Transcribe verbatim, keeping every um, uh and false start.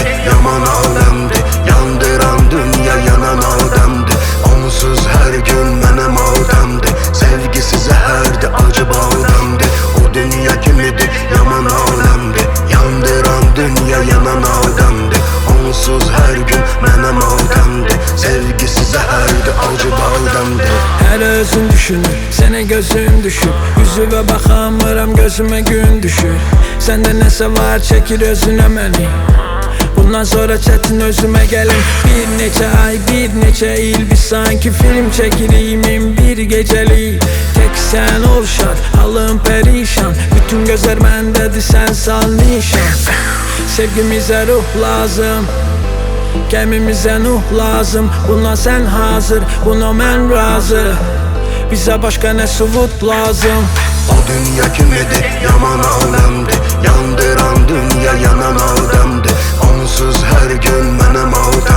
idi, yaman alemdi. Yandıran dünya yanan ademdi. Onsuz her gün mənim ademdi. Sevgisi zəhərdi, acı bademdi. O dünya kim idi, yaman alemdi. Yandıran dünya yanan ademdi. Onsuz her gün mənim ademdi. Sevgisi zəhərdi, acı bademdi. Hər özün düşünür, sənə gözüm düşür. Üzüvə baxamıram, gözümə gün düşür. Səndə nəsə var, çəkir özünə məni. Bundan sonra çətin özümə gəlim. Bir neçə ay, bir neçə il, biz sanki film çəkirik min bir gecəlik. Tek sən ol şad, halım perişan. Bütün gözlər məndədir, sən sal nişan. Sevgimizə ruh lazım, gəmimizə nuh lazım. Buna sən hazır, buna mən razı. Bizə başqa nə sübut lazım. O dünya kim idi, yaman alemdi. Yandıran dünya yanan ademdi. Onsuz her gün mənim ademdi.